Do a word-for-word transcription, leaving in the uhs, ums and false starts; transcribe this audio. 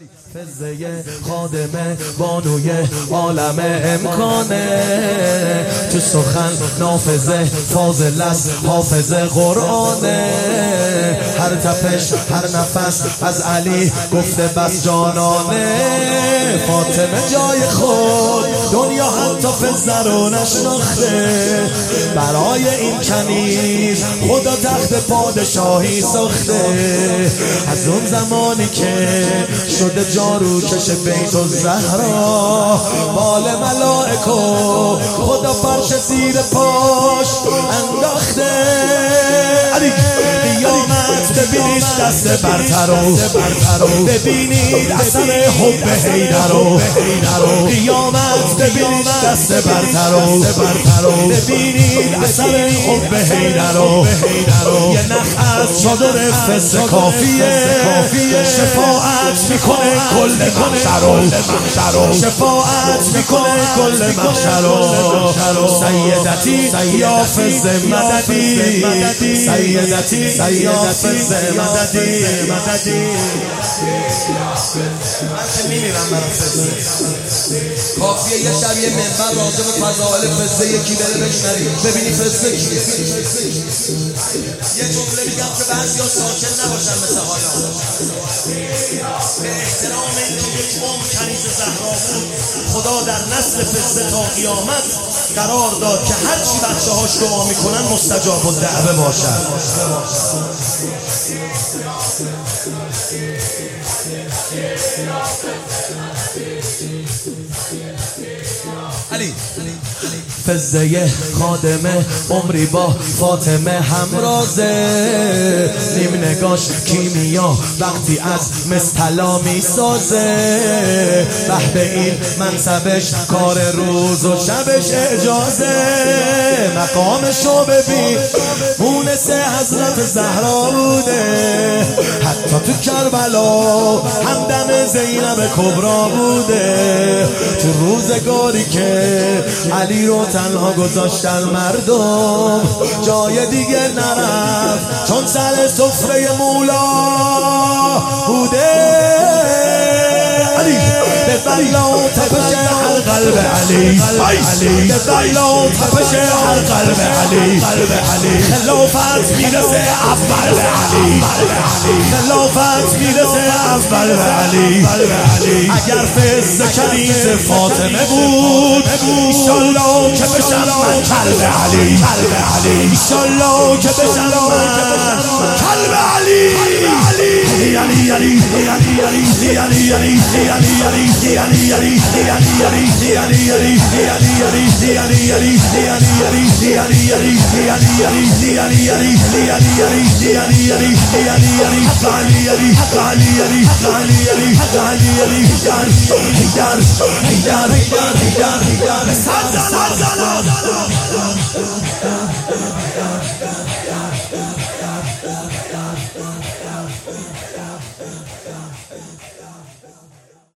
فزه خادمه بانوی عالم امکانه، تو سخن نافذه فاضل است حافظ قرآنه، هر تپش هر نفس از علی گفته بس جانانه، فاطمه جای خود دنیا حتی فزه رو نشناخته، برای این کنیز خدا تخت پادشاهی ساخته، از اون زمانی که شده جارو کش بیت الزهرا، بال ملائک و خدا فرش زیر پاش انداخته، قیامت ببینید دست برترو، ببینید اثر حب حیدرو، قیامت ببینید دست برترو، ببینید اثر حب حیدرو، یه نخ از چادر فز کافیه، شفاعت میکنه کل محشرو، شفاعت میکنه کل محشرو، سیدتی یا فز مددی، سیدتی یا فز مددی، من که میمیرم برای فزه، کافیه یه شب یه منبر راجع به فضائل فزه یکی بره بشنوی ببینی فزه کیه. یه جمله میگم که بعضیا ساکت نباشن مثل هایان، به احترام اینکه یک عمر کنیز زهرا بود، خدا در نسل فزه تا قیامت قرار داد که هرچی بچه هاش دعا میکنن مستجاب الدعوه باشد. علی فزه خادمه عمری با فاطمه همرازه، نیم نگاش کیمیا وقتی از مستلا میسازه، به این منصبش کار روز و شبش اجازه، مقامشو ببین مونس حضرت زهرا بوده، حتی تو کربلا همدم زینب کبرا بوده، تو روزگاری که علی رو تنها گذاشتن مردم جای دیگه نرفت چون سر سفره مولا بوده، علی به بلا و تپش هر قلب علی، به بلا و تپش هر قلب علی، خلافت میرسه اول به علی، خلافت میرسه اول به علی، اگر فز کنیز فاطمه بود ایشالله که بشم من قلب علی، ایشالله که بشم من قلب علی، علی علی علی علی علی علی علی علی